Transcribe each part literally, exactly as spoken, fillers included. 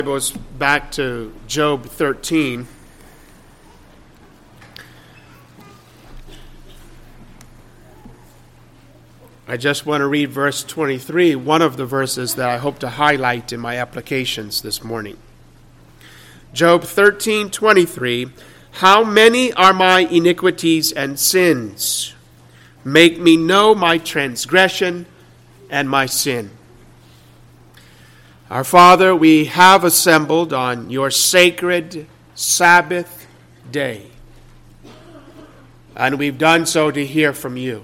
Goes back to Job thirteen. I just want to read verse twenty-three, one of the verses that I hope to highlight in my applications this morning. Job thirteen twenty-three, how many are my iniquities and sins? Make me know my transgression and my sin. Our Father, we have assembled on your sacred Sabbath day, and we've done so to hear from you.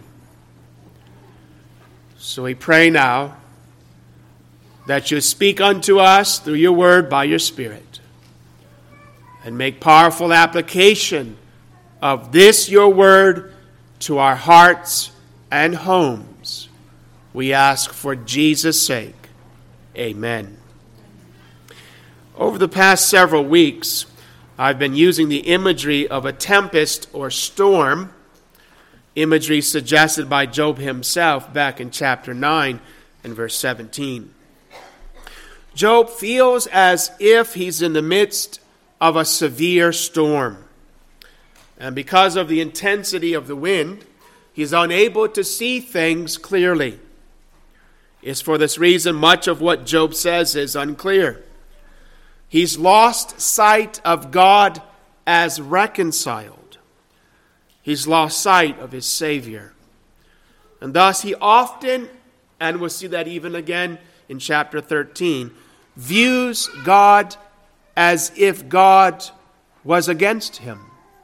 So we pray now that you speak unto us through your word by your Spirit, and make powerful application of this your word to our hearts and homes. We ask for Jesus' sake. Amen. Over the past several weeks, I've been using the imagery of a tempest or storm, imagery suggested by Job himself back in chapter nine and verse seventeen. Job feels as if he's in the midst of a severe storm. And because of the intensity of the wind, he's unable to see things clearly. It's for this reason much of what Job says is unclear. He's lost sight of God as reconciled. He's lost sight of his Savior. And thus he often, and we'll see that even again in chapter thirteen, views God as if God was against him.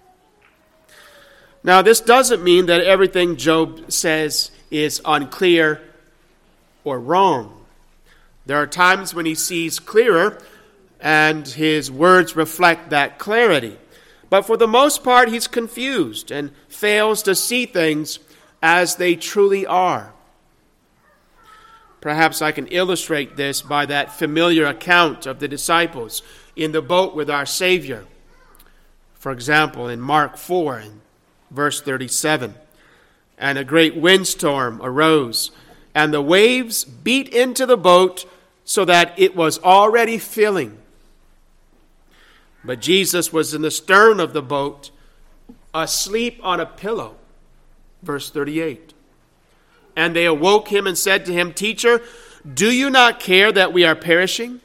Now, this doesn't mean that everything Job says is unclear or wrong. There are times when he sees clearer, and his words reflect that clarity. But for the most part, he's confused and fails to see things as they truly are. Perhaps I can illustrate this by that familiar account of the disciples in the boat with our Savior. For example, in Mark four, in verse thirty-seven, and a great windstorm arose, and the waves beat into the boat so that it was already filling. But Jesus was in the stern of the boat, asleep on a pillow. Verse thirty-eight. And they awoke him and said to him, Teacher, do you not care that we are perishing?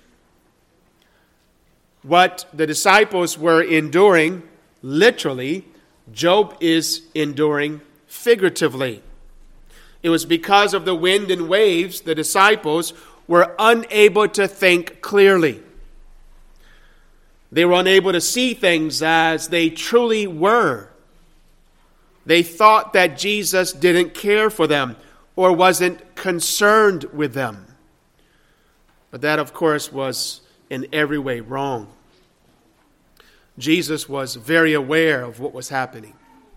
What the disciples were enduring, literally, Job is enduring figuratively. It was because of the wind and waves the disciples were unable to think clearly. They were unable to see things as they truly were. They thought that Jesus didn't care for them or wasn't concerned with them. But that, of course, was in every way wrong. Jesus was very aware of what was happening.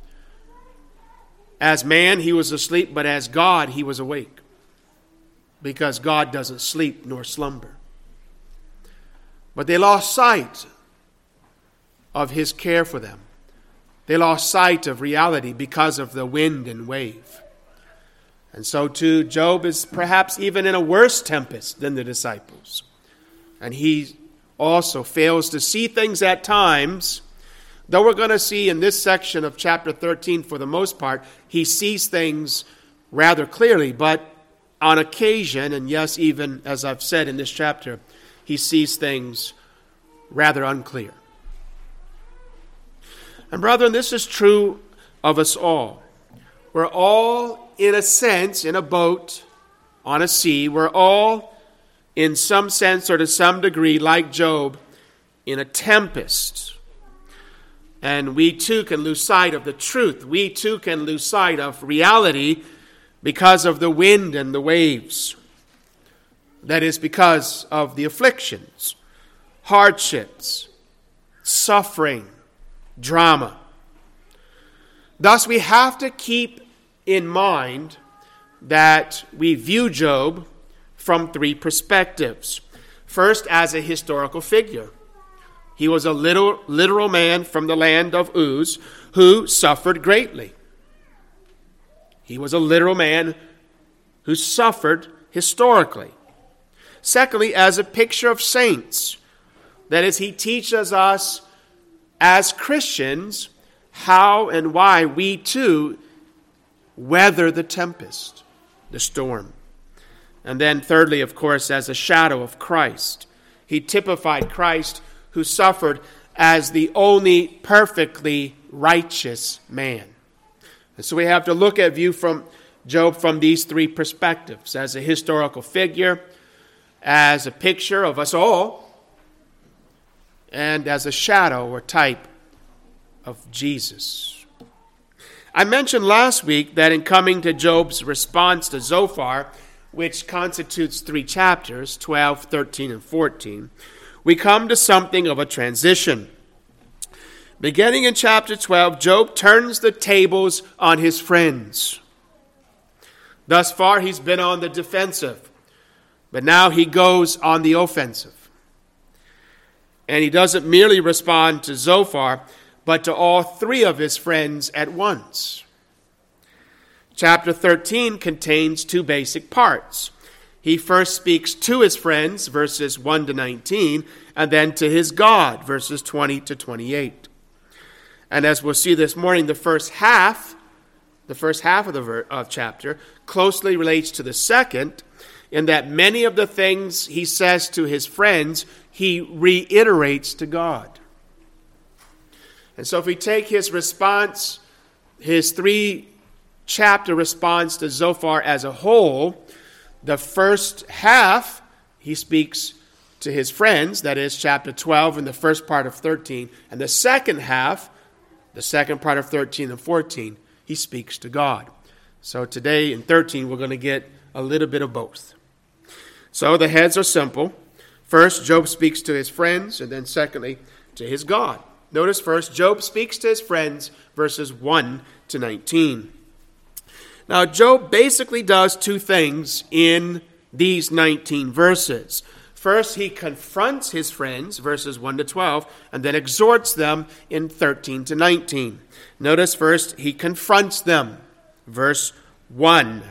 As man, he was asleep, but as God, he was awake. Because God doesn't sleep nor slumber. But they lost sight of his care for them. They lost sight of reality because of the wind and wave. And so too, Job is perhaps even in a worse tempest than the disciples. And he also fails to see things at times, though we're going to see in this section of chapter thirteen, for the most part, he sees things rather clearly, but on occasion, and yes, even as I've said in this chapter, he sees things rather unclear. And brethren, this is true of us all. We're all, in a sense, in a boat on a sea. We're all, in some sense or to some degree, like Job, in a tempest. And we too can lose sight of the truth. We too can lose sight of reality because of the wind and the waves. That is because of the afflictions, hardships, suffering, drama. Thus, we have to keep in mind that we view Job from three perspectives. First, as a historical figure. He was a literal, literal man from the land of Uz who suffered greatly. He was a literal man who suffered historically. Secondly, as a picture of saints That is, he teaches us as Christians how and why we too weather the tempest, the storm. And then thirdly, of course, as a shadow of Christ. He typified Christ who suffered as the only perfectly righteous man. And so we have to look at view from Job from these three perspectives: as a historical figure, as a picture of us all, and as a shadow or type of Jesus. I mentioned last week that in coming to Job's response to Zophar, which constitutes three chapters, twelve, thirteen, and fourteen, we come to something of a transition. Beginning in chapter twelve, Job turns the tables on his friends. Thus far, he's been on the defensive, but now he goes on the offensive. And he doesn't merely respond to Zophar, but to all three of his friends at once. Chapter thirteen contains two basic parts. He first speaks to his friends, verses one to nineteen, and then to his God, verses twenty to twenty-eight. And as we'll see this morning, the first half, the first half of the ver- of chapter closely relates to the second, in that many of the things he says to his friends, he reiterates to God. And so if we take his response, his three-chapter response to Zophar as a whole, the first half, he speaks to his friends, that is chapter twelve and the first part of thirteen. And the second half, the second part of thirteen and fourteen, he speaks to God. So today in thirteen, we're going to get a little bit of both. So the heads are simple. First, Job speaks to his friends, and then secondly, to his God. Notice first, Job speaks to his friends, verses one to nineteen. Now, Job basically does two things in these nineteen verses. First, he confronts his friends, verses one to twelve, and then exhorts them in thirteen to nineteen. Notice first, he confronts them. Verse one.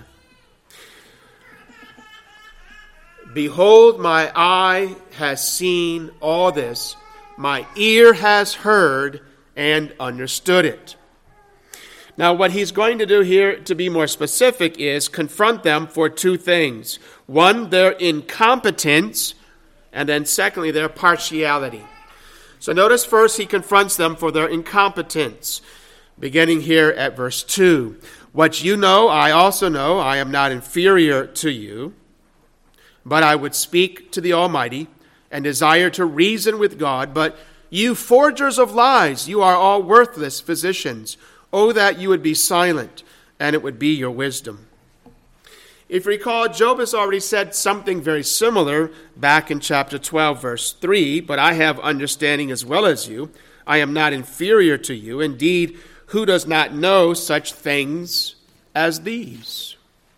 Behold, my eye has seen all this. My ear has heard and understood it. Now, what he's going to do here, to be more specific, is confront them for two things. One, their incompetence, and then secondly, their partiality. So notice first he confronts them for their incompetence, beginning here at verse two. What you know, I also know. I am not inferior to you, but I would speak to the Almighty and desire to reason with God. But you forgers of lies, you are all worthless physicians. Oh, that you would be silent, and it would be your wisdom. If you recall, Job has already said something very similar back in chapter twelve, verse three. But I have understanding as well as you. I am not inferior to you. Indeed, who does not know such things as these?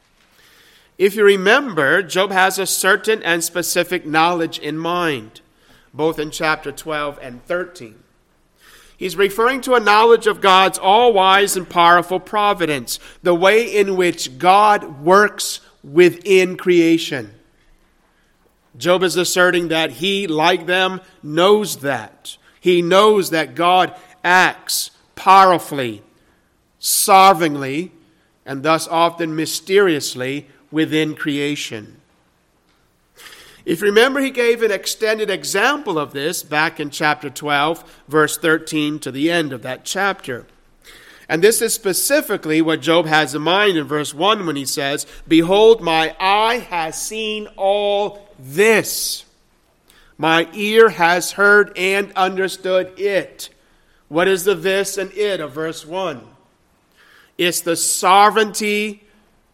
If you remember, Job has a certain and specific knowledge in mind, both in chapter twelve and thirteen. He's referring to a knowledge of God's all-wise and powerful providence, the way in which God works within creation. Job is asserting that he, like them, knows that. He knows that God acts powerfully, sovereignly, and thus often mysteriously within creation. If you remember, he gave an extended example of this back in chapter twelve, verse thirteen to the end of that chapter. And this is specifically what Job has in mind in verse one when he says, Behold, my eye has seen all this. My ear has heard and understood it. What is the this and it of verse one? It's the sovereignty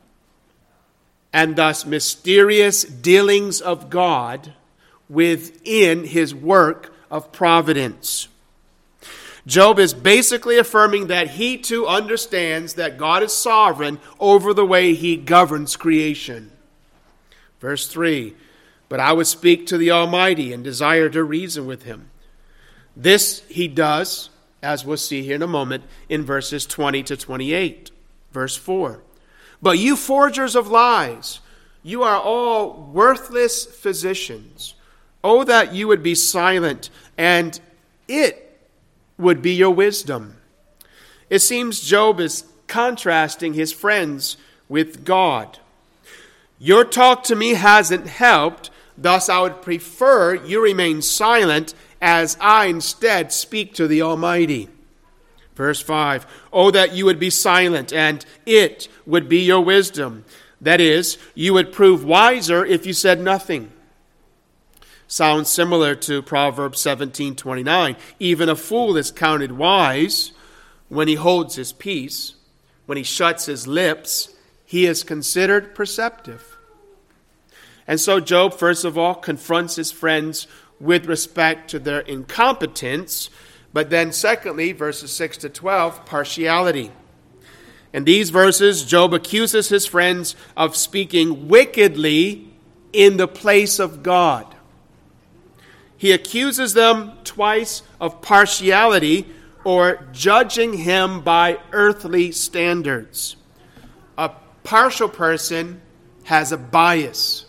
and thus mysterious dealings of God within his work of providence. Job is basically affirming that he too understands that God is sovereign over the way he governs creation. Verse three, but I would speak to the Almighty and desire to reason with him. This he does, as we'll see here in a moment, in verses twenty to twenty-eight. Verse four. But you forgers of lies, you are all worthless physicians. Oh, that you would be silent, and it would be your wisdom. It seems Job is contrasting his friends with God. Your talk to me hasn't helped, thus I would prefer you remain silent as I instead speak to the Almighty. Verse five, oh, that you would be silent, and it would be your wisdom. That is, you would prove wiser if you said nothing. Sounds similar to Proverbs seventeen twenty-nine. Even a fool is counted wise when he holds his peace. When he shuts his lips, he is considered perceptive. And so Job, first of all, confronts his friends with respect to their incompetence. But then secondly, verses six to twelve, partiality. In these verses, Job accuses his friends of speaking wickedly in the place of God. He accuses them twice of partiality, or judging him by earthly standards. A partial person has a bias.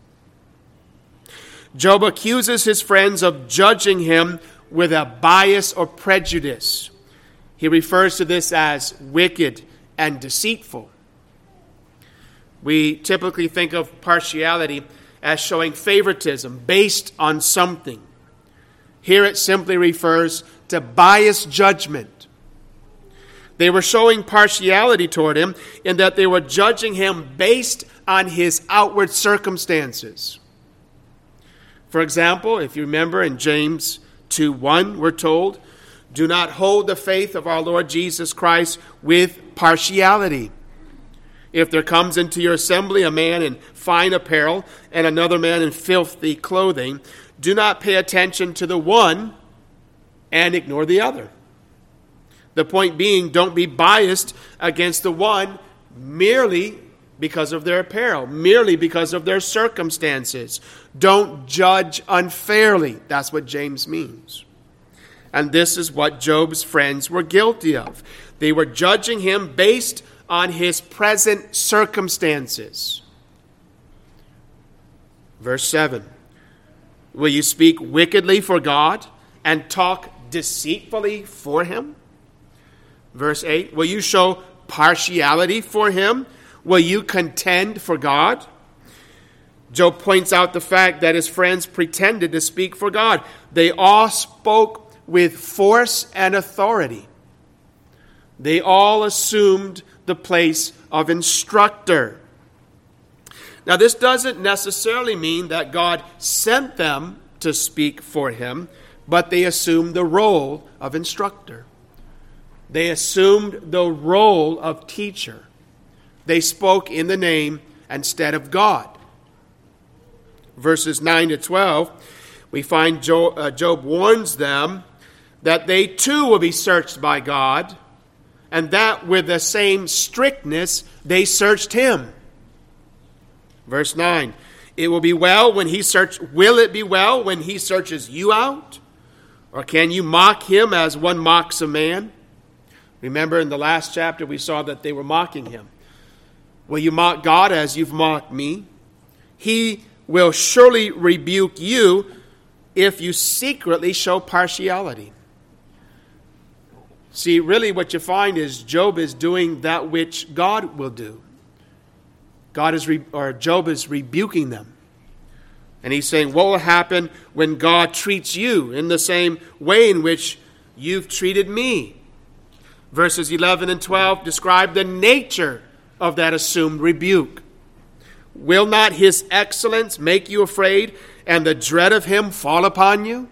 Job accuses his friends of judging him with a bias or prejudice. He refers to this as wicked and deceitful. We typically think of partiality as showing favoritism based on something. Here it simply refers to biased judgment. They were showing partiality toward him in that they were judging him based on his outward circumstances. For example, if you remember in James two one, we're told, do not hold the faith of our Lord Jesus Christ with partiality. If there comes into your assembly a man in fine apparel and another man in filthy clothing, do not pay attention to the one and ignore the other. The point being, don't be biased against the one merely because of their apparel, merely because of their circumstances. Don't judge unfairly. That's what James means. And this is what Job's friends were guilty of. They were judging him based on his present circumstances. Verse seven. Will you speak wickedly for God and talk deceitfully for him? Verse eight. Will you show partiality for him? Will you contend for God? Job points out the fact that his friends pretended to speak for God. They all spoke with force and authority. They all assumed the place of instructor. Now, this doesn't necessarily mean that God sent them to speak for him, but they assumed the role of instructor. They assumed the role of teacher. They spoke in the name instead of God. Verses nine to twelve, we find Job, uh, Job warns them that they too will be searched by God, and that with the same strictness they searched him. Verse nine, it will be well when he search. Will it be well when he searches you out? Or can you mock him as one mocks a man? Remember in the last chapter we saw that they were mocking him. Will you mock God as you've mocked me? He will surely rebuke you if you secretly show partiality. See, really what you find is Job is doing that which God will do. God is, re- or Job is rebuking them. And he's saying, what will happen when God treats you in the same way in which you've treated me? Verses eleven and twelve describe the nature of that assumed rebuke. Will not his excellence make you afraid, and the dread of him fall upon you?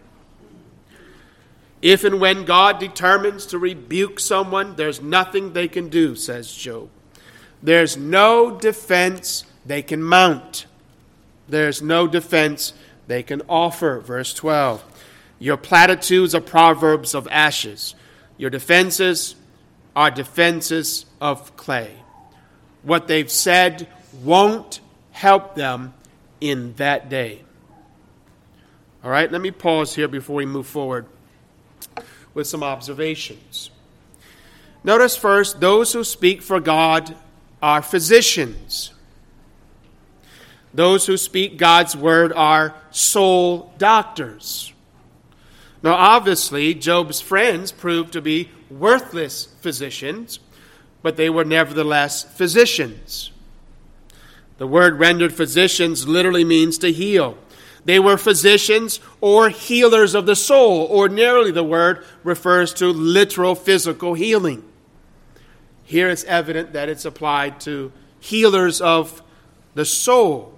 If and when God determines to rebuke someone, there's nothing they can do, says Job. There's no defense they can mount. There's no defense they can offer. Verse twelve. Your platitudes are proverbs of ashes. Your defenses are defenses of clay. What they've said won't help them in that day. All right, let me pause here before we move forward with some observations. Notice first, those who speak for God are physicians. Those who speak God's word are soul doctors. Now, obviously, Job's friends proved to be worthless physicians, but they were nevertheless physicians. The word rendered physicians literally means to heal. They were physicians or healers of the soul. Ordinarily, the word refers to literal physical healing. Here it's evident that it's applied to healers of the soul.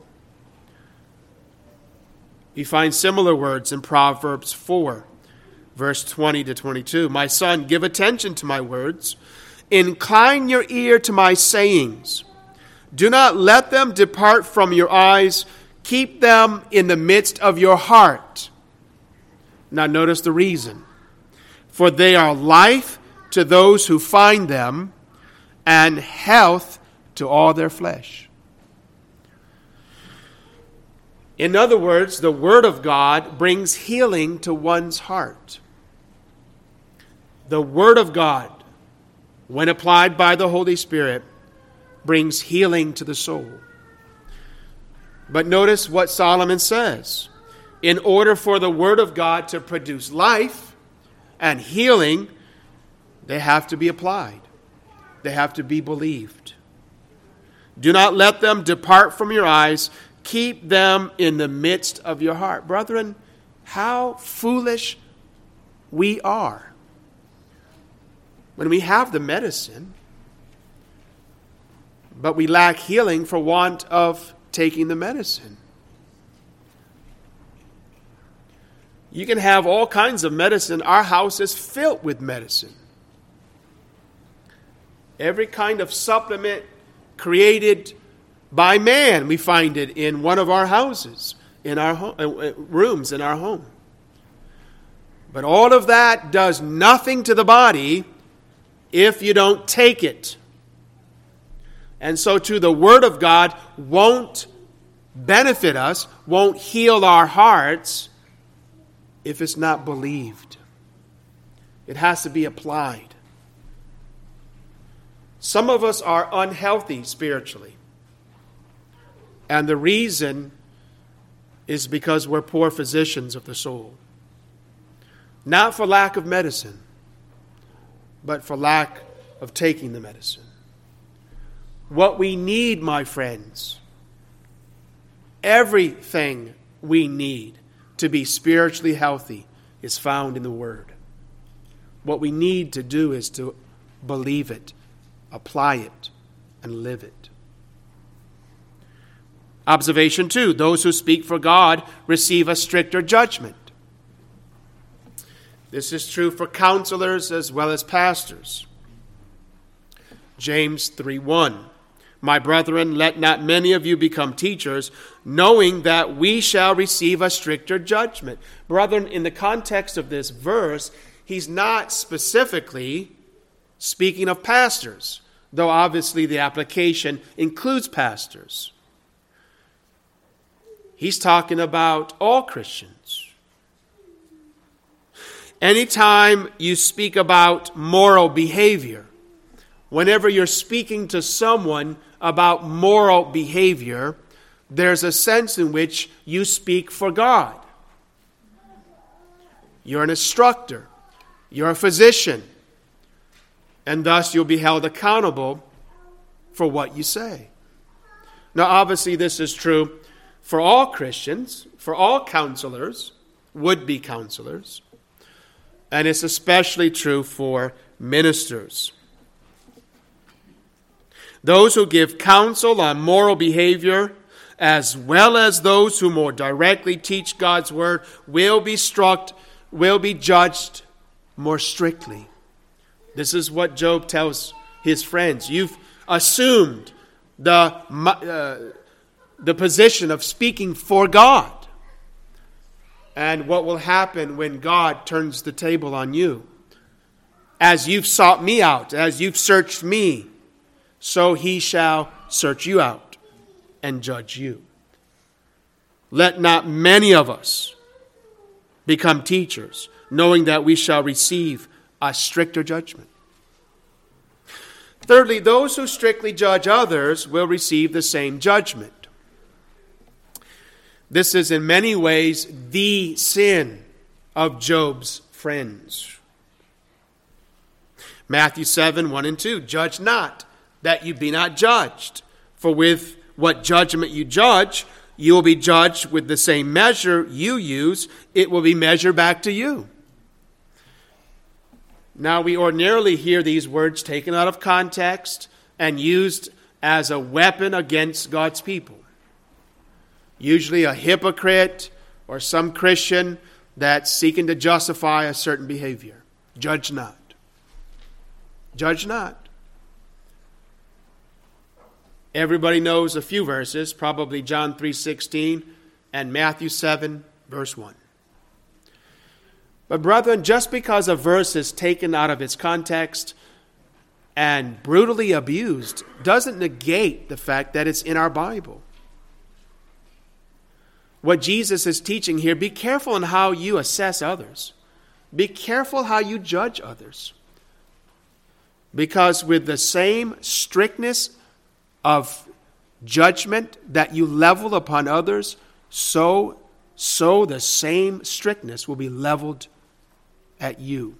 You find similar words in Proverbs four, verse twenty to twenty-two. My son, give attention to my words. Incline your ear to my sayings. Do not let them depart from your eyes. Keep them in the midst of your heart. Now notice the reason. For they are life to those who find them, and health to all their flesh. In other words, the Word of God brings healing to one's heart. The Word of God, when applied by the Holy Spirit, brings healing to the soul. But notice what Solomon says. In order for the Word of God to produce life and healing, they have to be applied. They have to be believed. Do not let them depart from your eyes. Keep them in the midst of your heart. Brethren, how foolish we are when we have the medicine, but we lack healing for want of taking the medicine. You can have all kinds of medicine. Our house is filled with medicine. Every kind of supplement created by man, we find it in one of our houses, in our home, uh, rooms in our home. But all of that does nothing to the body if you don't take it. And so too, the Word of God won't benefit us, won't heal our hearts if it's not believed. It has to be applied. Some of us are unhealthy spiritually. And the reason is because we're poor physicians of the soul. Not for lack of medicine, but for lack of taking the medicine. What we need, my friends, everything we need to be spiritually healthy is found in the Word. What we need to do is to believe it, apply it, and live it. Observation two, those who speak for God receive a stricter judgment. This is true for counselors as well as pastors. James three one, my brethren, let not many of you become teachers, knowing that we shall receive a stricter judgment. Brethren, in the context of this verse, he's not specifically speaking of pastors, though obviously the application includes pastors. He's talking about all Christians. Anytime you speak about moral behavior, whenever you're speaking to someone about moral behavior, there's a sense in which you speak for God. You're an instructor. You're a physician. And thus you'll be held accountable for what you say. Now, obviously, this is true for all Christians, for all counselors, would-be counselors. And it's especially true for ministers. Those who give counsel on moral behavior, as well as those who more directly teach God's word, will be struck, will be judged more strictly. This is what Job tells his friends. You've assumed the, uh, the position of speaking for God. And what will happen when God turns the table on you? As you've sought me out, as you've searched me, so he shall search you out and judge you. Let not many of us become teachers, knowing that we shall receive a stricter judgment. Thirdly, those who strictly judge others will receive the same judgment. This is in many ways the sin of Job's friends. Matthew seven, one and two, judge not, that you be not judged. For with what judgment you judge, you will be judged. With the same measure you use, it will be measured back to you. Now, we ordinarily hear these words taken out of context and used as a weapon against God's people. Usually a hypocrite or some Christian that's seeking to justify a certain behavior. Judge not. Judge not. Everybody knows a few verses, probably John three sixteen and Matthew seven, verse one. But brethren, just because a verse is taken out of its context and brutally abused doesn't negate the fact that it's in our Bible. What Jesus is teaching here, be careful in how you assess others. Be careful how you judge others. Because with the same strictness of judgment that you level upon others, so, so the same strictness will be leveled at you.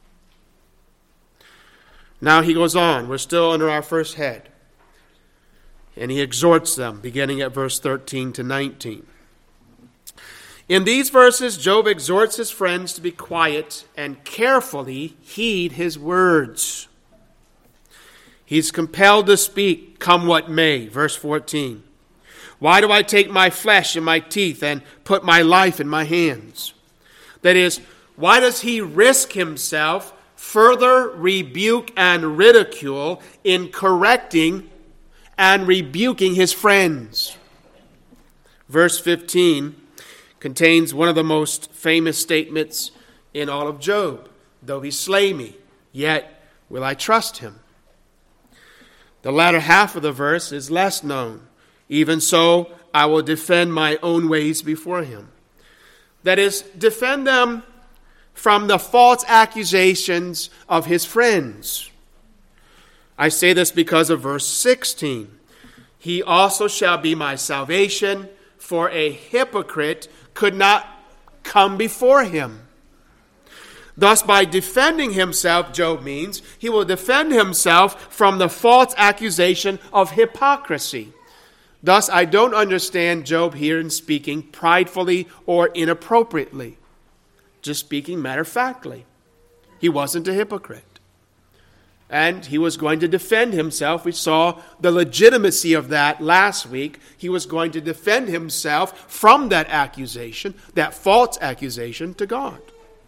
Now he goes on. We're still under our first head. And he exhorts them, beginning at verse thirteen to nineteen. In these verses, Job exhorts his friends to be quiet and carefully heed his words. He's compelled to speak, come what may. Verse fourteen. Why do I take my flesh in my teeth and put my life in my hands? That is, why does he risk himself further rebuke and ridicule in correcting and rebuking his friends? Verse fifteen contains one of the most famous statements in all of Job. Though he slay me, yet will I trust him. The latter half of the verse is less known. Even so, I will defend my own ways before him. That is, defend them from the false accusations of his friends. I say this because of verse sixteen. He also shall be my salvation, for a hypocrite could not come before him. Thus, by defending himself, Job means, he will defend himself from the false accusation of hypocrisy. Thus, I don't understand Job here in speaking pridefully or inappropriately. Just speaking matter-of-factly. He wasn't a hypocrite. And he was going to defend himself. We saw the legitimacy of that last week. He was going to defend himself from that accusation, that false accusation to God.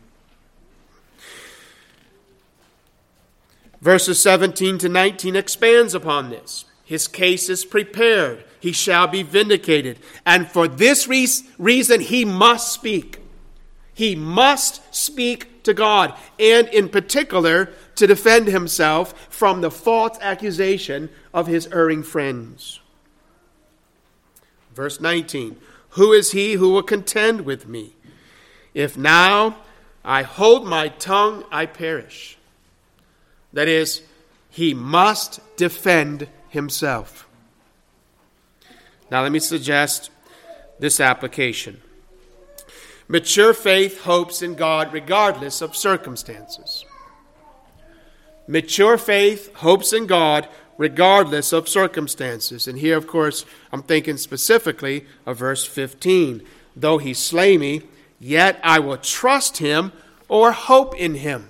Verses seventeen to nineteen expands upon this. His case is prepared. He shall be vindicated. And for this re- reason, he must speak. He must speak to God. And in particular, to defend himself from the false accusation of his erring friends. Verse nineteen. Who is he who will contend with me? If now I hold my tongue, I perish. That is, he must defend himself. Now let me suggest this application. Mature faith hopes in God regardless of circumstances. Mature faith hopes in God regardless of circumstances. And here, of course, I'm thinking specifically of verse fifteen. Though he slay me, yet I will trust him or hope in him.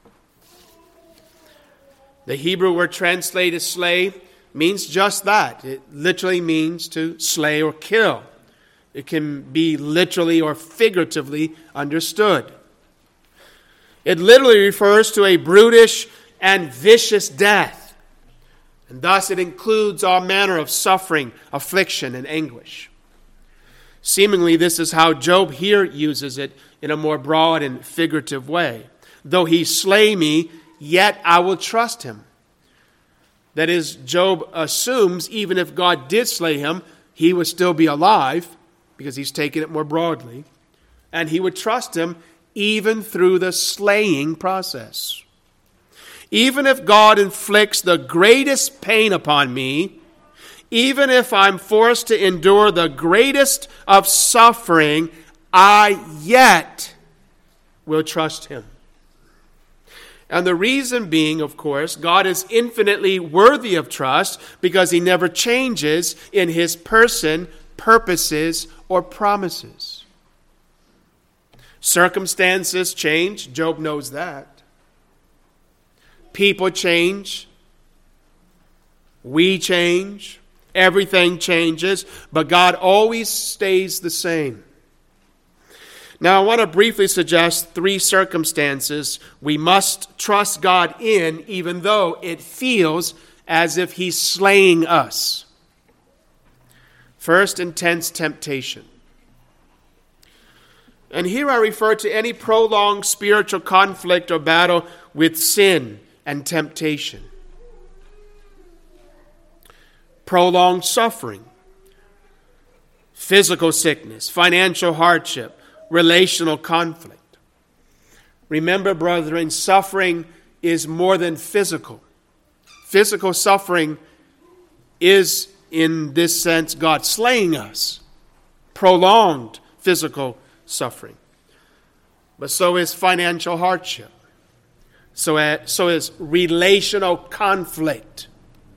The Hebrew word translated slay means just that. It literally means to slay or kill. It can be literally or figuratively understood. It literally refers to a brutish and vicious death. And thus it includes all manner of suffering, affliction, and anguish. Seemingly, this is how Job here uses it in a more broad and figurative way. Though he slay me, yet I will trust him. That is, Job assumes even if God did slay him, he would still be alive, because he's taken it more broadly, and he would trust him even through the slaying process. Even if God inflicts the greatest pain upon me, even if I'm forced to endure the greatest of suffering, I yet will trust him. And the reason being, of course, God is infinitely worthy of trust because he never changes in his person, purposes, or promises. Circumstances change. Job knows that. People change. We change. Everything changes. But God always stays the same. Now, I want to briefly suggest three circumstances we must trust God in, even though it feels as if he's slaying us. First, intense temptation. And here I refer to any prolonged spiritual conflict or battle with sin and temptation. Prolonged suffering, physical sickness, financial hardship, relational conflict. Remember, brethren, suffering is more than physical. Physical suffering is, in this sense, God slaying us. Prolonged physical suffering. But so is financial hardship. So, uh, so is relational conflict.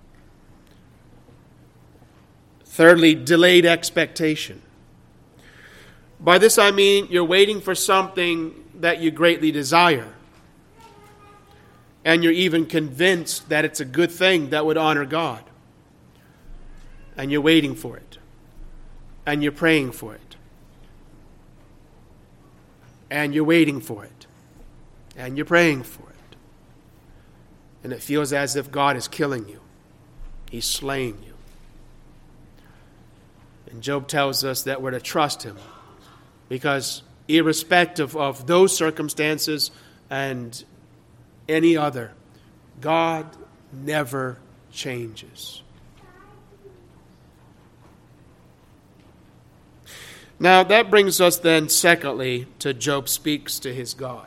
Thirdly, delayed expectation. By this I mean you're waiting for something that you greatly desire. And you're even convinced that it's a good thing that would honor God. And you're waiting for it. And you're praying for it. And you're waiting for it. And you're praying for it. And it feels as if God is killing you. He's slaying you. And Job tells us that we're to trust him. Because irrespective of those circumstances and any other, God never changes. Now that brings us then, secondly, to Job speaks to his God.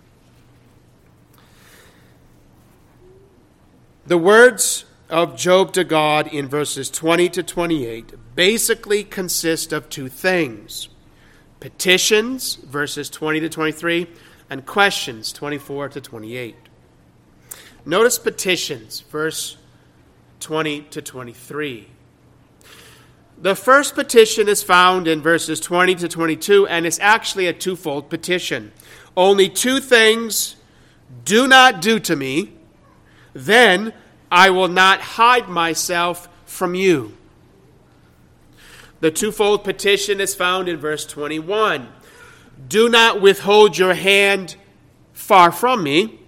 The words of Job to God in verses twenty to twenty-eight basically consist of two things. Petitions, verses twenty to twenty-three, and questions, twenty-four to twenty-eight. Notice petitions, verse twenty to twenty-three. The first petition is found in verses twenty to twenty-two, and it's actually a twofold petition. Only two things do not do to me, then I will not hide myself from you. The twofold petition is found in verse twenty-one. Do not withhold your hand far from me.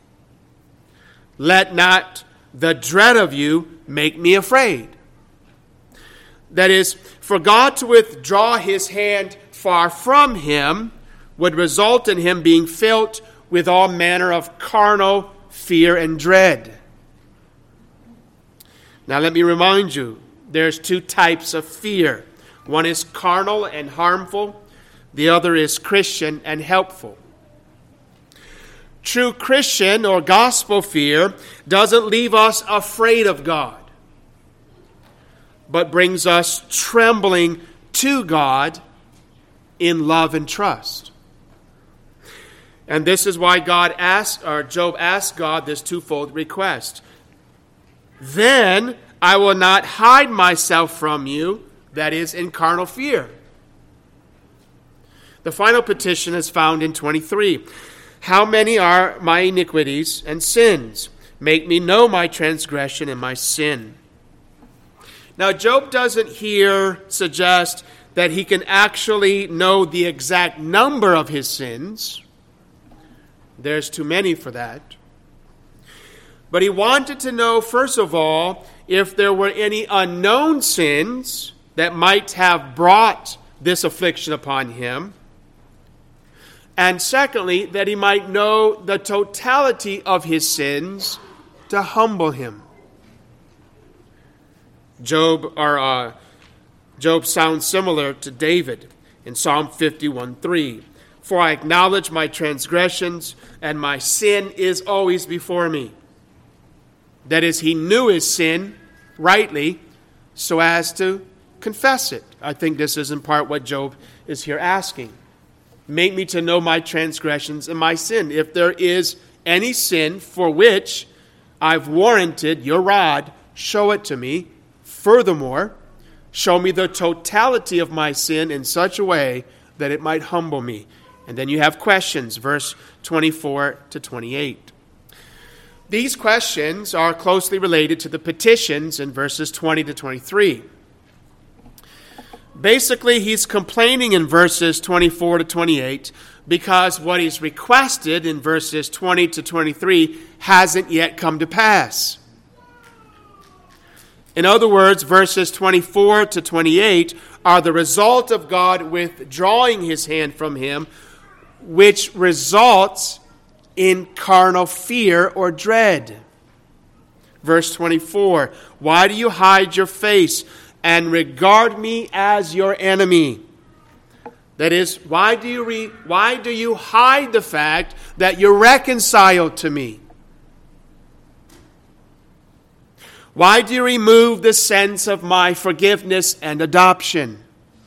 Let not the dread of you make me afraid. That is, for God to withdraw his hand far from him would result in him being filled with all manner of carnal fear and dread. Now let me remind you, there's two types of fear. One is carnal and harmful. The other is Christian and helpful. True Christian or gospel fear doesn't leave us afraid of God, but brings us trembling to God in love and trust. And this is why God asked, or Job asked God this twofold request. Then I will not hide myself from you, that is, in carnal fear. The final petition is found in twenty-three. How many are my iniquities and sins? Make me know my transgression and my sin. Now, Job doesn't here suggest that he can actually know the exact number of his sins. There's too many for that. But he wanted to know, first of all, if there were any unknown sins that might have brought this affliction upon him. And secondly, that he might know the totality of his sins to humble him. Job, or, uh, Job sounds similar to David in Psalm fifty-one three. For I acknowledge my transgressions, and my sin is always before me. That is, he knew his sin rightly, so as to confess it. I think this is in part what Job is here asking. Make me to know my transgressions and my sin. If there is any sin for which I've warranted your rod, show it to me. Furthermore, show me the totality of my sin in such a way that it might humble me. And then you have questions, verse twenty-four to twenty-eight. These questions are closely related to the petitions in verses twenty to twenty-three. Basically, he's complaining in verses twenty-four to twenty-eight because what he's requested in verses twenty to twenty-three hasn't yet come to pass. In other words, verses twenty-four to twenty-eight are the result of God withdrawing his hand from him, which results in carnal fear or dread. Verse twenty-four, why do you hide your face and regard me as your enemy? That is, why do you re, why do you hide the fact that you're reconciled to me? Why do you remove the sense of my forgiveness and adoption?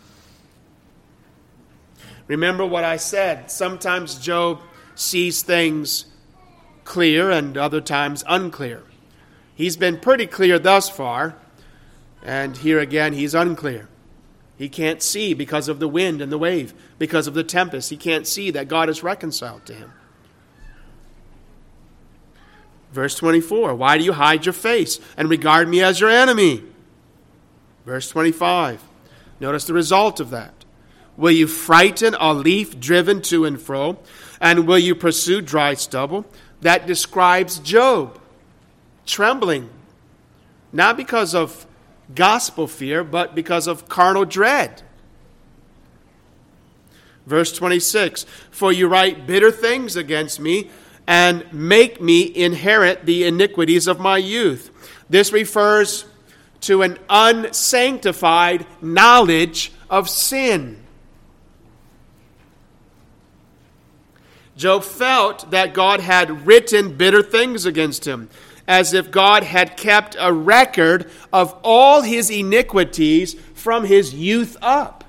Remember what I said. Sometimes Job sees things clear and other times unclear. He's been pretty clear thus far, and here again he's unclear. He can't see because of the wind and the wave, because of the tempest. He can't see that God is reconciled to him. Verse twenty-four, why do you hide your face and regard me as your enemy? Verse twenty-five, notice the result of that. Will you frighten a leaf driven to and fro, and will you pursue dry stubble? That describes Job trembling, not because of gospel fear, but because of carnal dread. Verse twenty-six, for you write bitter things against me, and make me inherit the iniquities of my youth. This refers to an unsanctified knowledge of sin. Job felt that God had written bitter things against him, as if God had kept a record of all his iniquities from his youth up.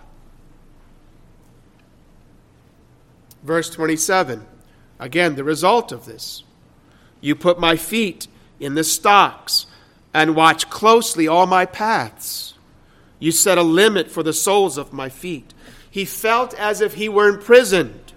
Verse twenty-seven. Again, the result of this. You put my feet in the stocks and watch closely all my paths. You set a limit for the soles of my feet. He felt as if he were imprisoned.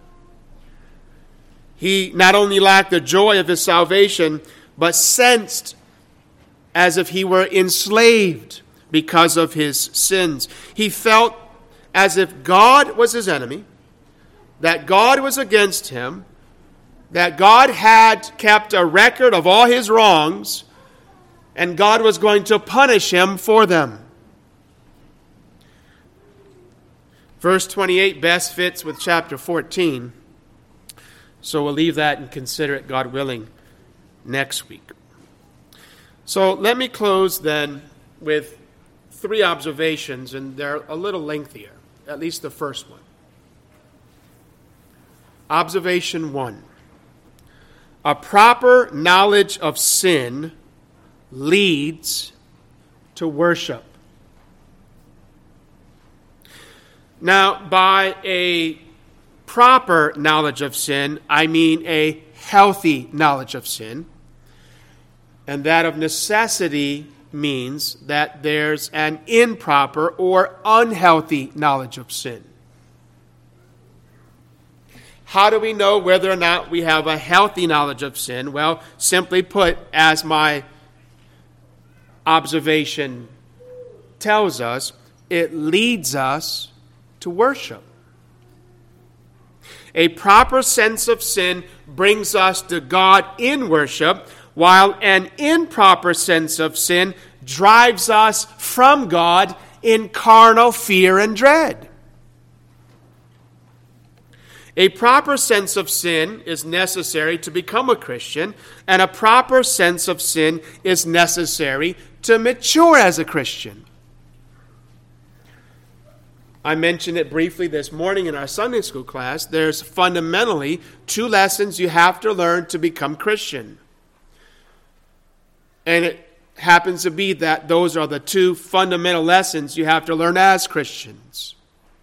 He not only lacked the joy of his salvation, but sensed as if he were enslaved because of his sins. He felt as if God was his enemy, that God was against him, that God had kept a record of all his wrongs, and God was going to punish him for them. Verse twenty-eight best fits with chapter fourteen, so we'll leave that and consider it, God willing, next week. So let me close then with three observations, and they're a little lengthier, at least the first one. Observation one. A proper knowledge of sin leads to worship. Now, by a proper knowledge of sin, I mean a healthy knowledge of sin. And that of necessity means that there's an improper or unhealthy knowledge of sin. How do we know whether or not we have a healthy knowledge of sin? Well, simply put, as my observation tells us, it leads us to worship. A proper sense of sin brings us to God in worship, while an improper sense of sin drives us from God in carnal fear and dread. A proper sense of sin is necessary to become a Christian, and a proper sense of sin is necessary to mature as a Christian. I mentioned it briefly this morning in our Sunday school class. There's fundamentally two lessons you have to learn to become Christian. And it, happens to be that those are the two fundamental lessons you have to learn as Christians.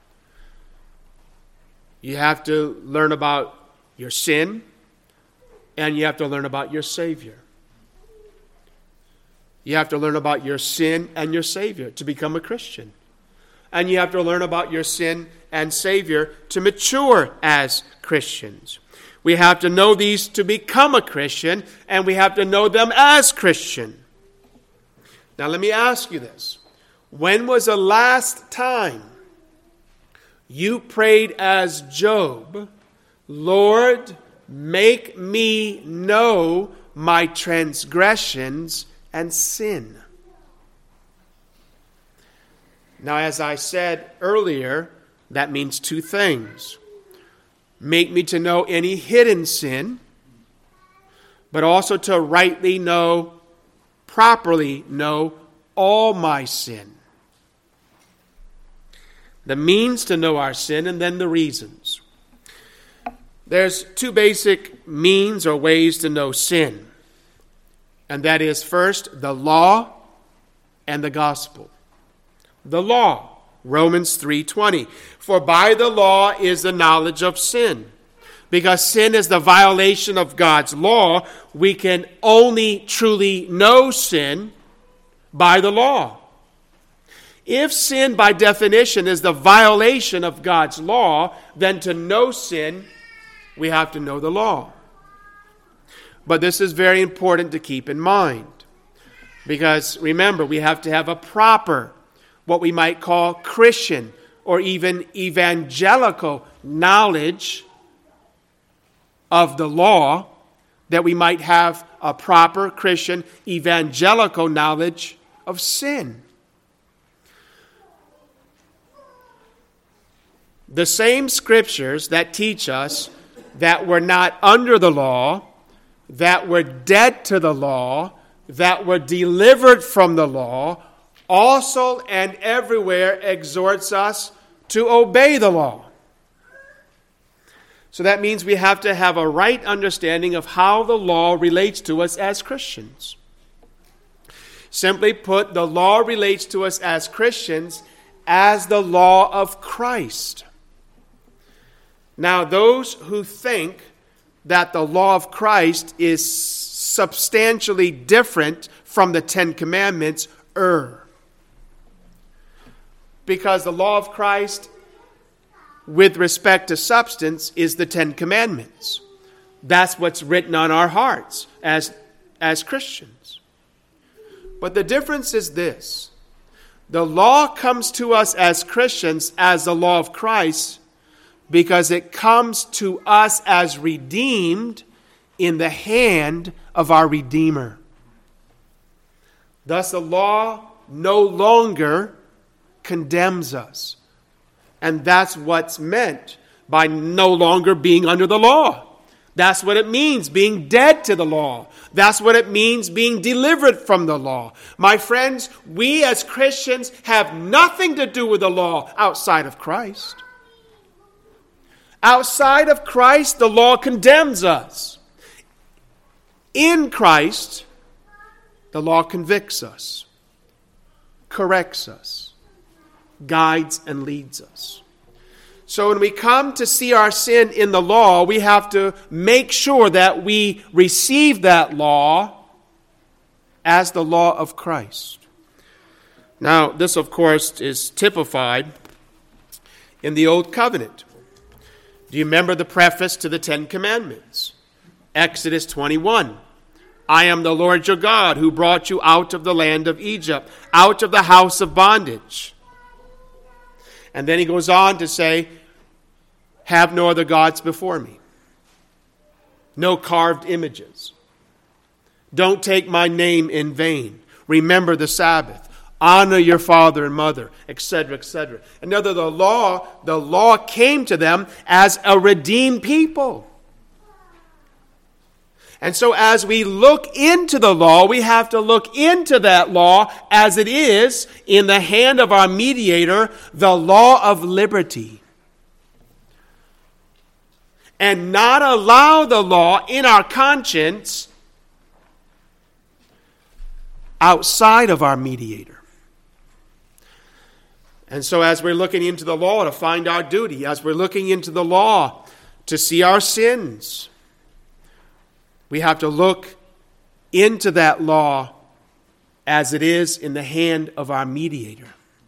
You have to learn about your sin, and you have to learn about your Savior. You have to learn about your sin and your Savior to become a Christian. And you have to learn about your sin and Savior to mature as Christians. We have to know these to become a Christian, and we have to know them as Christian. Now let me ask you this. When was the last time you prayed as Job, Lord, make me know my transgressions and sin? Now, as I said earlier, that means two things. Make me to know any hidden sin, but also to rightly know, properly know all my sin. The means to know our sin, and then the reasons. There's two basic means or ways to know sin. And that is, first, the law and the gospel. The law, Romans three twenty. For by the law is the knowledge of sin. Because sin is the violation of God's law, we can only truly know sin by the law. If sin, by definition, is the violation of God's law, then to know sin, we have to know the law. But this is very important to keep in mind. Because, remember, we have to have a proper, what we might call Christian or even evangelical knowledge of the law, that we might have a proper Christian evangelical knowledge of sin. The same scriptures that teach us that we're not under the law, that we're dead to the law, that we're delivered from the law, also and everywhere exhorts us to obey the law. So that means we have to have a right understanding of how the law relates to us as Christians. Simply put, the law relates to us as Christians as the law of Christ. Now, those who think that the law of Christ is substantially different from the Ten Commandments err. Because the law of Christ, with respect to substance, is the Ten Commandments. That's what's written on our hearts as, as Christians. But the difference is this. The law comes to us as Christians as the law of Christ because it comes to us as redeemed in the hand of our Redeemer. Thus, the law no longer condemns us. And that's what's meant by no longer being under the law. That's what it means, being dead to the law. That's what it means, being delivered from the law. My friends, we as Christians have nothing to do with the law outside of Christ. Outside of Christ, the law condemns us. In Christ, the law convicts us, corrects us, guides and leads us. So when we come to see our sin in the law, we have to make sure that we receive that law as the law of Christ. Now, this, of course, is typified in the Old Covenant. Do you remember the preface to the Ten Commandments? Exodus twenty-one. I am the Lord your God who brought you out of the land of Egypt, out of the house of bondage. And then he goes on to say, have no other gods before me. No carved images. Don't take my name in vain. Remember the Sabbath. Honor your father and mother, et cetera, et cetera. Another, the law, the law came to them as a redeemed people. And so as we look into the law, we have to look into that law as it is in the hand of our mediator, the law of liberty. And not allow the law in our conscience outside of our mediator. And so as we're looking into the law to find our duty, as we're looking into the law to see our sins, we have to look into that law as it is in the hand of our mediator.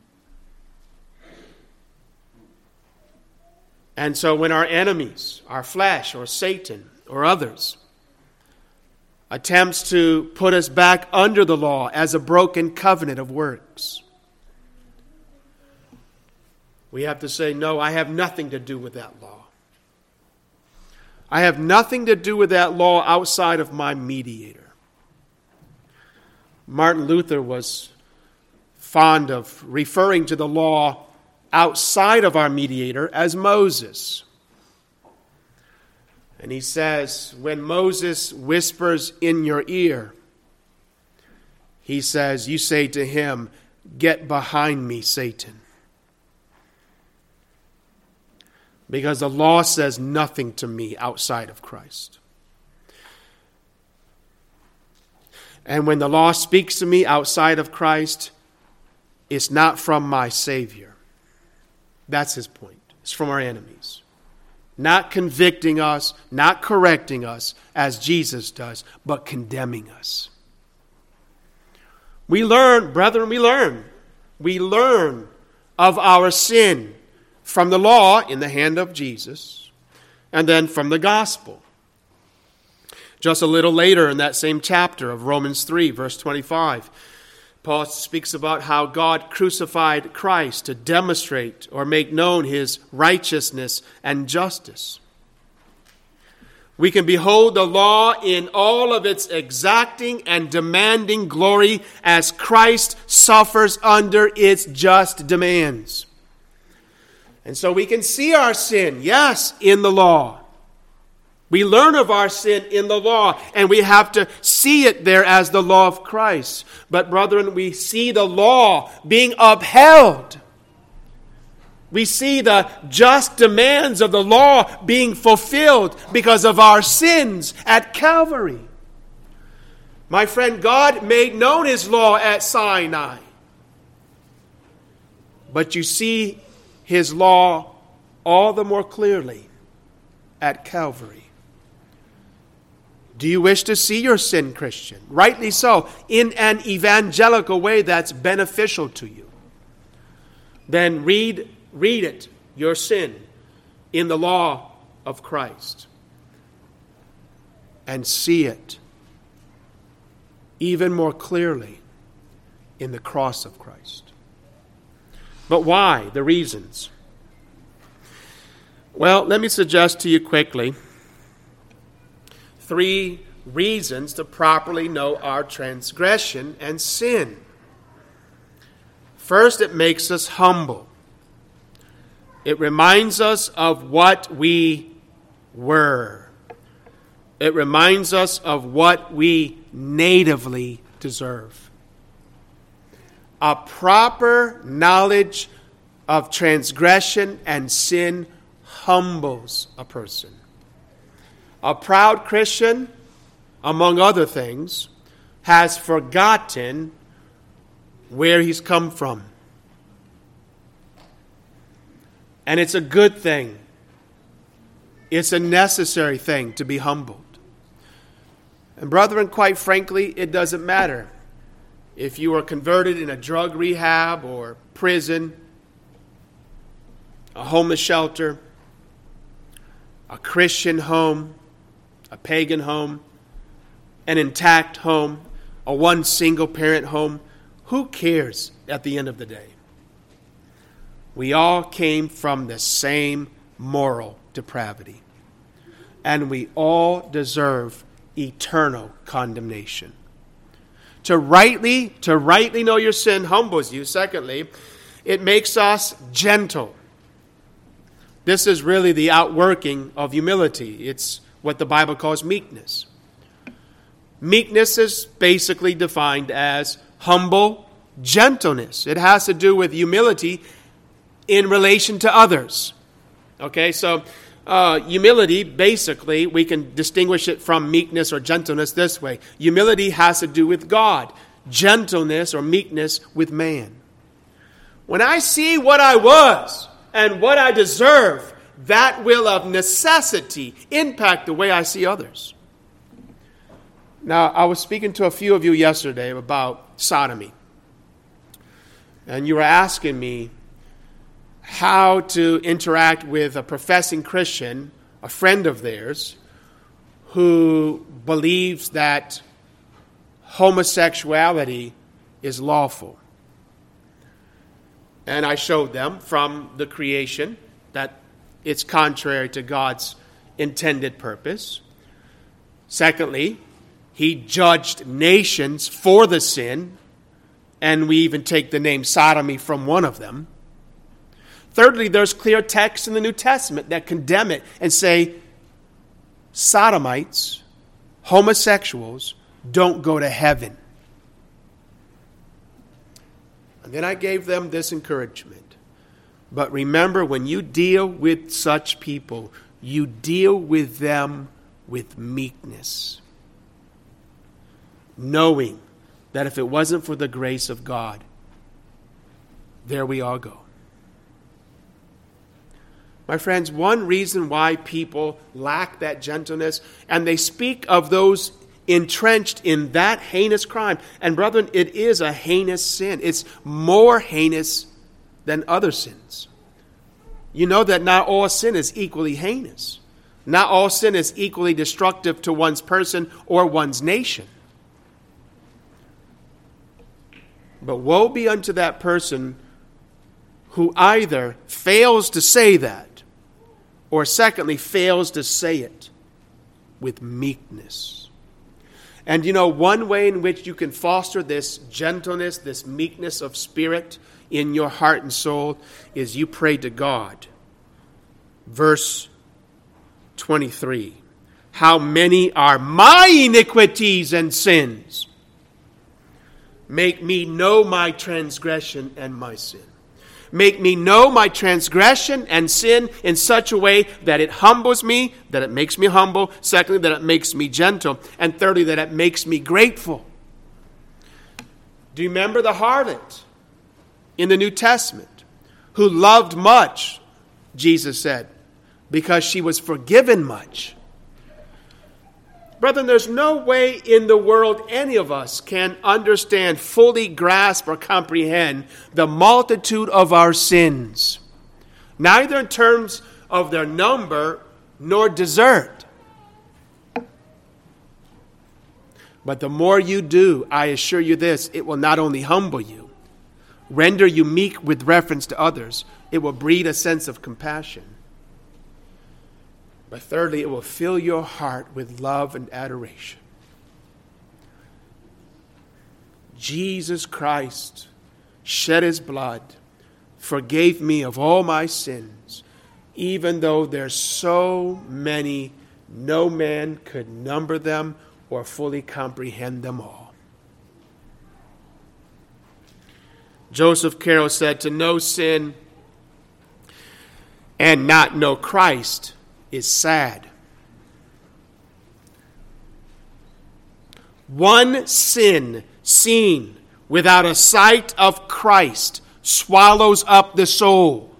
And so when our enemies, our flesh or Satan or others, attempts to put us back under the law as a broken covenant of works, we have to say, no, I have nothing to do with that law. I have nothing to do with that law outside of my mediator. Martin Luther was fond of referring to the law outside of our mediator as Moses. And he says, when Moses whispers in your ear, he says, you say to him, get behind me, Satan. Because the law says nothing to me outside of Christ. And when the law speaks to me outside of Christ, it's not from my Savior. That's his point. It's from our enemies. Not convicting us, not correcting us as Jesus does, but condemning us. We learn, brethren, we learn. We learn of our sin from the law in the hand of Jesus, and then from the gospel. Just a little later in that same chapter of Romans three, verse twenty-five, Paul speaks about how God crucified Christ to demonstrate or make known his righteousness and justice. We can behold the law in all of its exacting and demanding glory as Christ suffers under its just demands. And so we can see our sin, yes, in the law. We learn of our sin in the law, and we have to see it there as the law of Christ. But brethren, we see the law being upheld. We see the just demands of the law being fulfilled because of our sins at Calvary. My friend, God made known his law at Sinai. But you see his law all the more clearly at Calvary. Do you wish to see your sin, Christian? Rightly so, in an evangelical way that's beneficial to you. Then read, read it, your sin, in the law of Christ. And see it even more clearly in the cross of Christ. But why? The reasons. Well, let me suggest to you quickly three reasons to properly know our transgression and sin. First, it makes us humble. It reminds us of what we were. It reminds us of what we natively deserve. A proper knowledge of transgression and sin humbles a person. A proud Christian, among other things, has forgotten where he's come from. And it's a good thing. It's a necessary thing to be humbled. And brethren, quite frankly, it doesn't matter if you were converted in a drug rehab or prison, a homeless shelter, a Christian home, a pagan home, an intact home, a one single parent home. Who cares at the end of the day? We all came from the same moral depravity. And we all deserve eternal condemnation. To rightly, to rightly know your sin humbles you. Secondly, it makes us gentle. This is really the outworking of humility. It's what the Bible calls meekness. Meekness is basically defined as humble gentleness. It has to do with humility in relation to others. Okay, so uh, humility, basically, we can distinguish it from meekness or gentleness this way. Humility has to do with God. gentleness or meekness with man. When I see what I was and what I deserve, that will of necessity impact the way I see others. Now, I was speaking to a few of you yesterday about sodomy. And you were asking me how to interact with a professing Christian, a friend of theirs, who believes that homosexuality is lawful. And I showed them from the creation that it's contrary to God's intended purpose. Secondly, he judged nations for the sin, and we even take the name sodomy from one of them. Thirdly, there's clear texts in the New Testament that condemn it and say sodomites, homosexuals, don't go to heaven. And then I gave them this encouragement. But remember, when you deal with such people, you deal with them with meekness, knowing that if it wasn't for the grace of God, there we all go. My friends, one reason why people lack that gentleness, and they speak of those entrenched in that heinous crime. And brethren, it is a heinous sin. It's more heinous than other sins. You know that not all sin is equally heinous. Not all sin is equally destructive to one's person or one's nation. But woe be unto that person who either fails to say that, or secondly, fails to say it with meekness. And you know, one way in which you can foster this gentleness, this meekness of spirit in your heart and soul is you pray to God. Verse twenty-three. How many are my iniquities and sins? Make me know my transgression and my sin. Make me know my transgression and sin in such a way that it humbles me, that it makes me humble. Secondly, that it makes me gentle. And thirdly, that it makes me grateful. Do you remember the harlot in the New Testament who loved much, Jesus said, because she was forgiven much? Brethren, there's no way in the world any of us can understand, fully grasp, or comprehend the multitude of our sins, neither in terms of their number nor desert. But the more you do, I assure you this, it will not only humble you, render you meek with reference to others, it will breed a sense of compassion. But thirdly, it will fill your heart with love and adoration. Jesus Christ shed his blood, forgave me of all my sins, even though there's so many, no man could number them or fully comprehend them all. Joseph Carroll said, to know sin and not know Christ is sad. One sin seen without a sight of Christ swallows up the soul.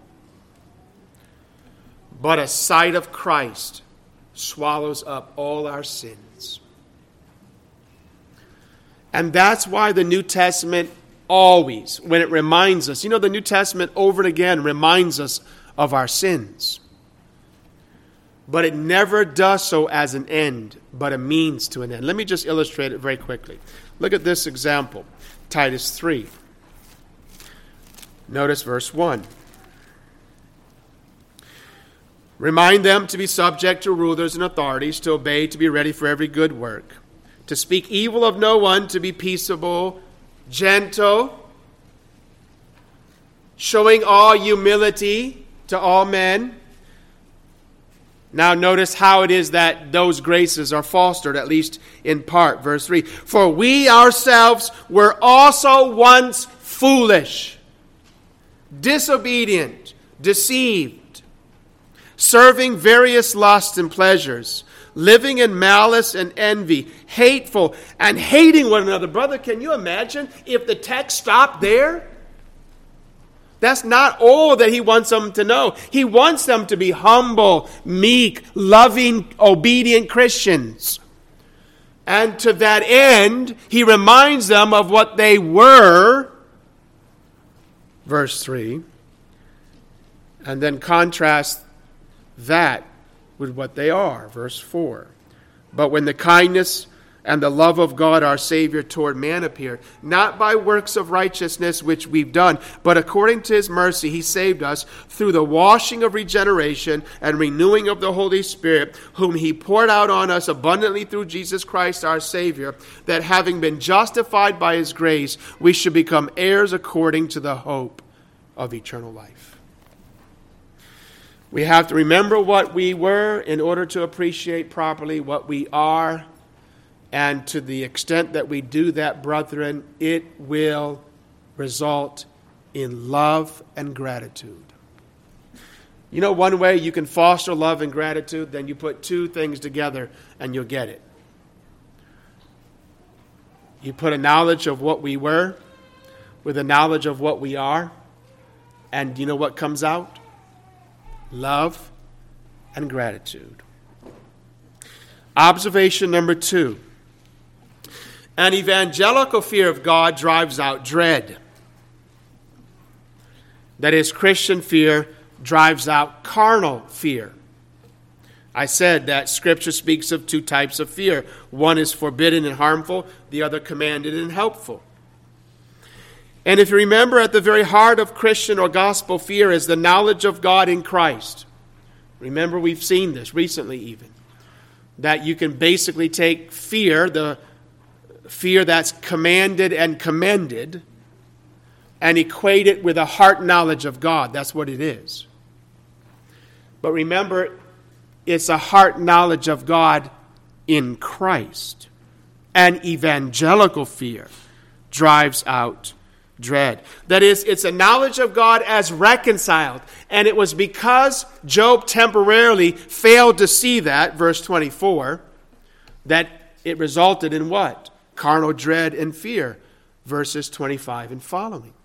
But a sight of Christ swallows up all our sins. And that's why the New Testament always, when it reminds us, you know, the New Testament over and again reminds us of our sins. But it never does so as an end, but a means to an end. Let me just illustrate it very quickly. Look at this example, Titus three. Notice verse one. Remind them to be subject to rulers and authorities, to obey, to be ready for every good work, to speak evil of no one, to be peaceable, gentle, showing all humility to all men. Now notice how it is that those graces are fostered, at least in part. Verse three. For we ourselves were also once foolish, disobedient, deceived, serving various lusts and pleasures, living in malice and envy, hateful, and hating one another. Brother, can you imagine if the text stopped there? That's not all that he wants them to know. He wants them to be humble, meek, loving, obedient Christians. And to that end, he reminds them of what they were, verse three, and then contrasts that with what they are, verse four. But when the kindness and the love of God our Savior toward man appeared, not by works of righteousness which we've done, but according to his mercy he saved us through the washing of regeneration and renewing of the Holy Spirit, whom he poured out on us abundantly through Jesus Christ our Savior, that having been justified by his grace, we should become heirs according to the hope of eternal life. We have to remember what we were in order to appreciate properly what we are. And to the extent that we do that, brethren, it will result in love and gratitude. You know one way you can foster love and gratitude? Then you put two things together and you'll get it. You put a knowledge of what we were with a knowledge of what we are. And you know what comes out? Love and gratitude. Observation number two. An evangelical fear of God drives out dread. That is, Christian fear drives out carnal fear. I said that Scripture speaks of two types of fear. One is forbidden and harmful, the other commanded and helpful. And if you remember, at the very heart of Christian or gospel fear is the knowledge of God in Christ. Remember, we've seen this recently even. That you can basically take fear, the fear that's commanded and commended, and equate it with a heart knowledge of God. That's what it is. But remember, it's a heart knowledge of God in Christ. And evangelical fear drives out dread. That is, it's a knowledge of God as reconciled. And it was because Job temporarily failed to see that, verse twenty-four, that it resulted in what? Carnal dread and fear, verses twenty-five and following.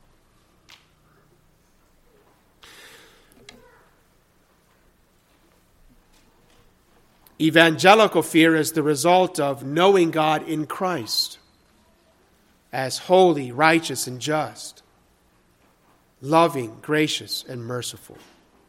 Evangelical fear is the result of knowing God in Christ as holy, righteous, and just, loving, gracious, and merciful.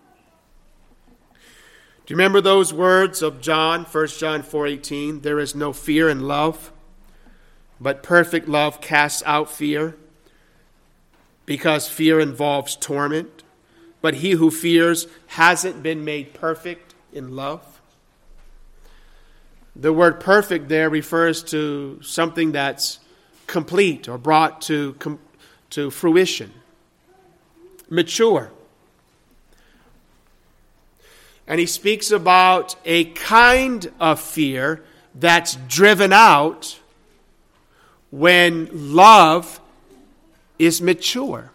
Do you remember those words of John, First John four eighteen? There is no fear in love, but perfect love casts out fear, because fear involves torment. But he who fears hasn't been made perfect in love. The word perfect there refers to something that's complete or brought to, com- to fruition. Mature. And he speaks about a kind of fear that's driven out when love is mature.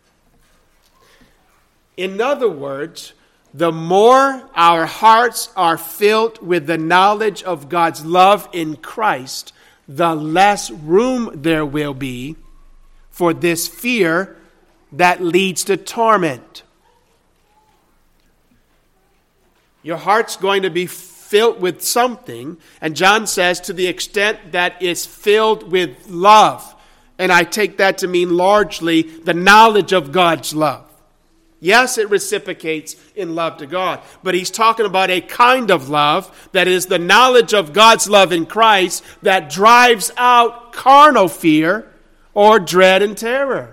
In other words, the more our hearts are filled with the knowledge of God's love in Christ, the less room there will be for this fear that leads to torment. Your heart's going to be filled with something, and John says to the extent that it's filled with love. And I take that to mean largely the knowledge of God's love. Yes, it reciprocates in love to God, but he's talking about a kind of love that is the knowledge of God's love in Christ that drives out carnal fear or dread and terror.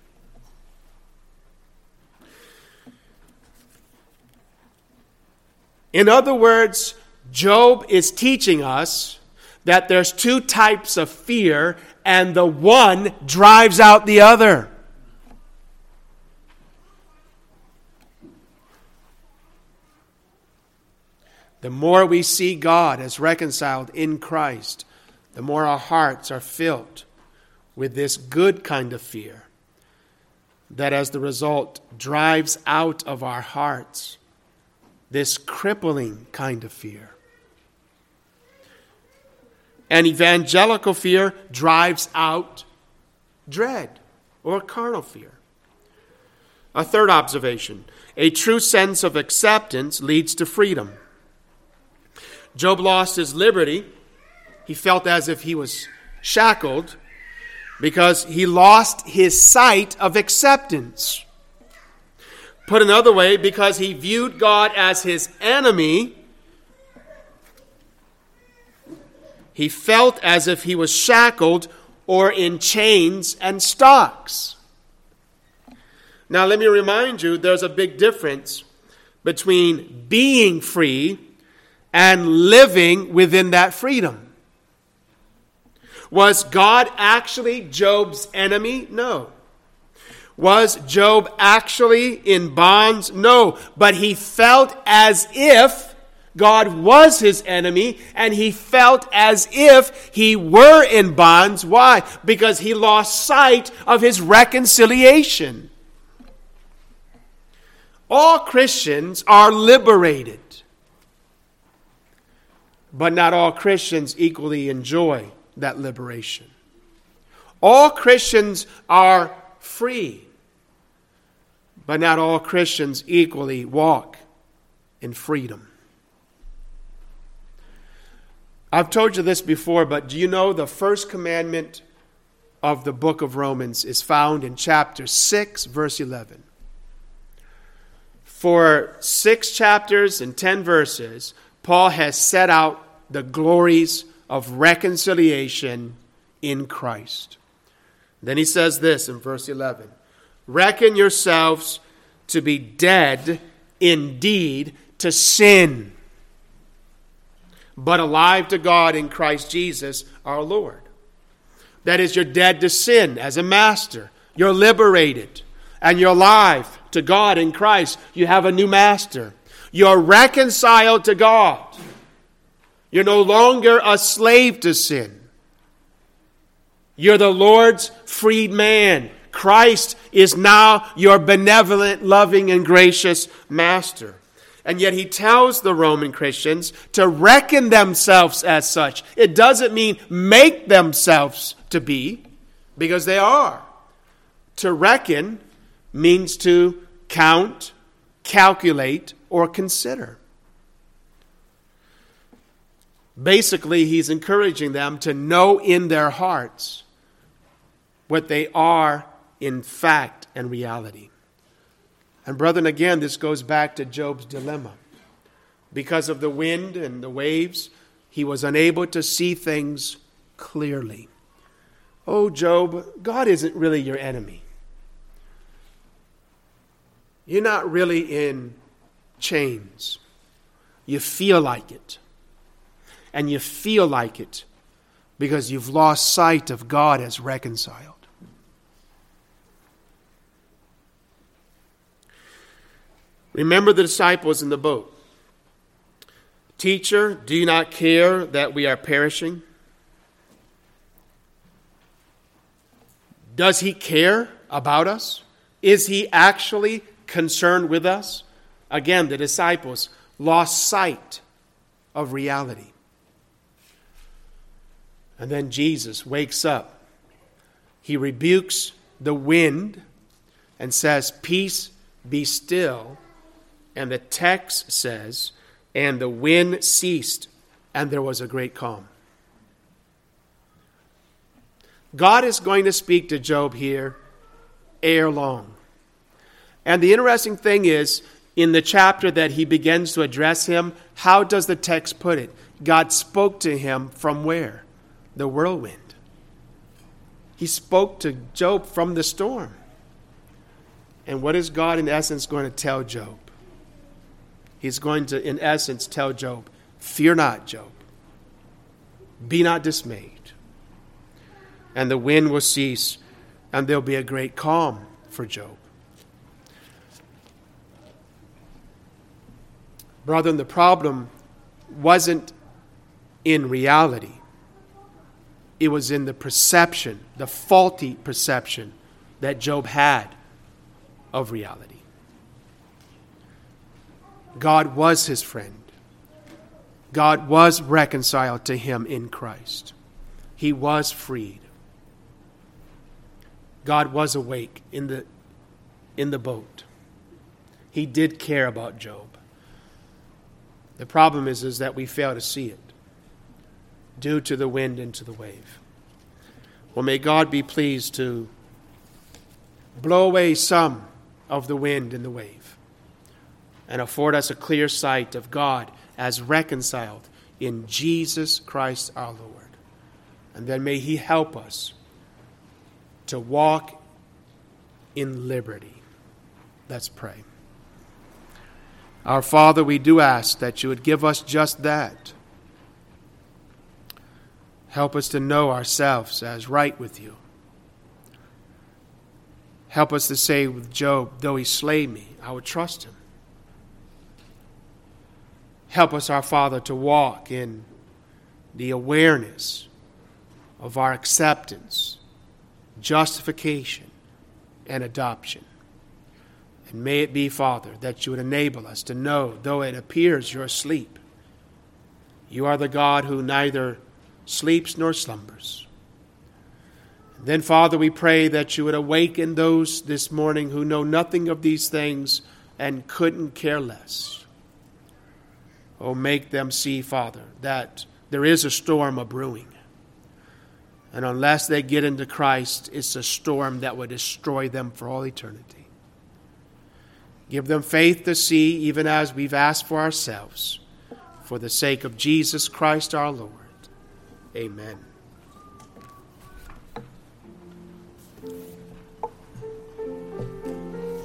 In other words, Job is teaching us that there's two types of fear, and the one drives out the other. The more we see God as reconciled in Christ, the more our hearts are filled with this good kind of fear that as the result drives out of our hearts this crippling kind of fear. And evangelical fear drives out dread or carnal fear. A third observation, a true sense of acceptance leads to freedom. Job lost his liberty. He felt as if he was shackled because he lost his sight of acceptance. Put another way, because he viewed God as his enemy, he felt as if he was shackled or in chains and stocks. Now, let me remind you, there's a big difference between being free and living within that freedom. Was God actually Job's enemy? No. Was Job actually in bonds? No. But he felt as if God was his enemy, and he felt as if he were in bonds. Why? Because he lost sight of his reconciliation. All Christians are liberated, but not all Christians equally enjoy that liberation. All Christians are free, but not all Christians equally walk in freedom. I've told you this before, but do you know the first commandment of the book of Romans is found in chapter six, verse eleven. For six chapters and ten verses, Paul has set out the glories of reconciliation in Christ. Then he says this in verse eleven. Reckon yourselves to be dead indeed to sin, but alive to God in Christ Jesus our Lord. That is, you're dead to sin as a master. You're liberated. And you're alive to God in Christ. You have a new master. You're reconciled to God. You're no longer a slave to sin. You're the Lord's freed man. Christ is now your benevolent, loving, and gracious master. And yet he tells the Roman Christians to reckon themselves as such. It doesn't mean make themselves to be, because they are. To reckon means to count, calculate, or consider. Basically, he's encouraging them to know in their hearts what they are in fact and reality. And brethren, again, this goes back to Job's dilemma. Because of the wind and the waves, he was unable to see things clearly. Oh, Job, God isn't really your enemy. You're not really in chains. You feel like it. And you feel like it because you've lost sight of God as reconciled. Remember the disciples in the boat. Teacher, do you not care that we are perishing? Does he care about us? Is he actually concerned with us? Again, the disciples lost sight of reality. And then Jesus wakes up. He rebukes the wind and says, "Peace, be still." And the text says, and the wind ceased, and there was a great calm. God is going to speak to Job here ere long. And the interesting thing is, in the chapter that he begins to address him, how does the text put it? God spoke to him from where? The whirlwind. He spoke to Job from the storm. And what is God in essence going to tell Job? He's going to, in essence, tell Job, fear not, Job. Be not dismayed. And the wind will cease, and there'll be a great calm for Job. Brethren, the problem wasn't in reality. It was in the perception, the faulty perception that Job had of reality. God was his friend. God was reconciled to him in Christ. he was freed. God was awake in the, in the boat. He did care about Job. The problem is, is that we fail to see it due to the wind and to the wave. Well, may God be pleased to blow away some of the wind and the wave and afford us a clear sight of God as reconciled in Jesus Christ our Lord. And then may he help us to walk in liberty. Let's pray. Our Father, we do ask that you would give us just that. Help us to know ourselves as right with you. Help us to say with Job, though he slay me, I would trust him. Help us, our Father, to walk in the awareness of our acceptance, justification, and adoption. And may it be, Father, that you would enable us to know, though it appears you're asleep, you are the God who neither sleeps nor slumbers. And then, Father, we pray that you would awaken those this morning who know nothing of these things and couldn't care less. Oh, make them see, Father, that there is a storm a-brewing. And unless they get into Christ, it's a storm that will destroy them for all eternity. Give them faith to see, even as we've asked for ourselves, for the sake of Jesus Christ our Lord. Amen.